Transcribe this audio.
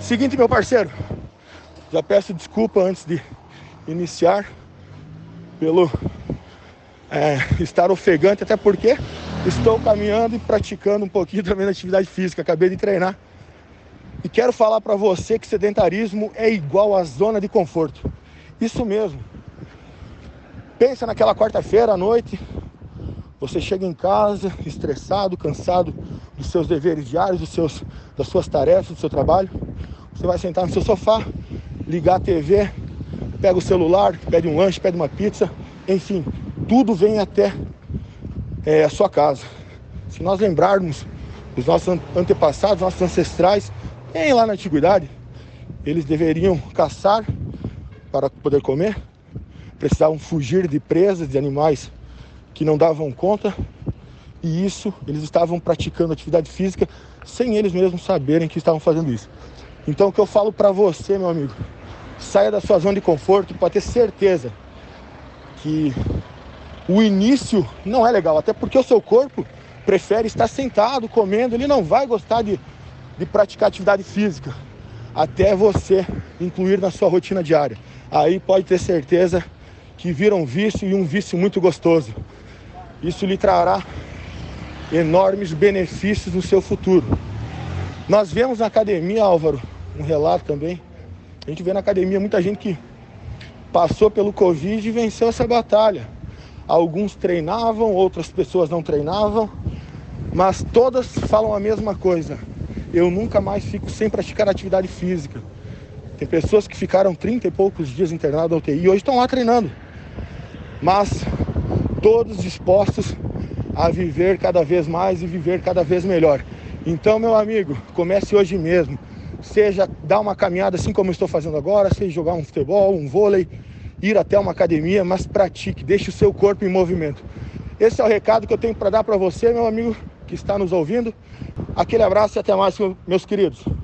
Seguinte, meu parceiro, já peço desculpa antes de iniciar pelo estar ofegante, até porque estou caminhando e praticando um pouquinho também da atividade física, acabei de treinar. E quero falar para você que sedentarismo é igual à zona de conforto. Isso mesmo. Pensa naquela quarta-feira à noite, você chega em casa estressado, cansado dos seus deveres diários, das suas tarefas, do seu trabalho. Você vai sentar no seu sofá, ligar a TV, pega o celular, pede um lanche, pede uma pizza, enfim, tudo vem até a sua casa. Se nós lembrarmos dos nossos antepassados, nossos ancestrais, bem lá na antiguidade, eles deveriam caçar para poder comer, precisavam fugir de presas, de animais que não davam conta, e isso, eles estavam praticando atividade física sem eles mesmos saberem que estavam fazendo isso. Então o que eu falo para você, meu amigo, saia da sua zona de conforto, pode ter certeza que o início não é legal, até porque o seu corpo prefere estar sentado, comendo, ele não vai gostar de praticar atividade física, até você incluir na sua rotina diária. Aí pode ter certeza que vira um vício, e um vício muito gostoso. Isso lhe trará enormes benefícios no seu futuro. Nós vemos na academia, Álvaro, um relato também, a gente vê na academia muita gente que passou pelo Covid e venceu essa batalha. Alguns treinavam, outras pessoas não treinavam, mas todas falam a mesma coisa: eu nunca mais fico sem praticar atividade física. Tem pessoas que ficaram 30 e poucos dias internadas na UTI e hoje estão lá treinando, mas todos dispostos a viver cada vez mais e viver cada vez melhor. Então, meu amigo, comece hoje mesmo. Seja dar uma caminhada assim como eu estou fazendo agora, seja jogar um futebol, um vôlei, ir até uma academia, mas pratique, deixe o seu corpo em movimento. Esse é o recado que eu tenho para dar para você, meu amigo que está nos ouvindo. Aquele abraço e até mais, meus queridos.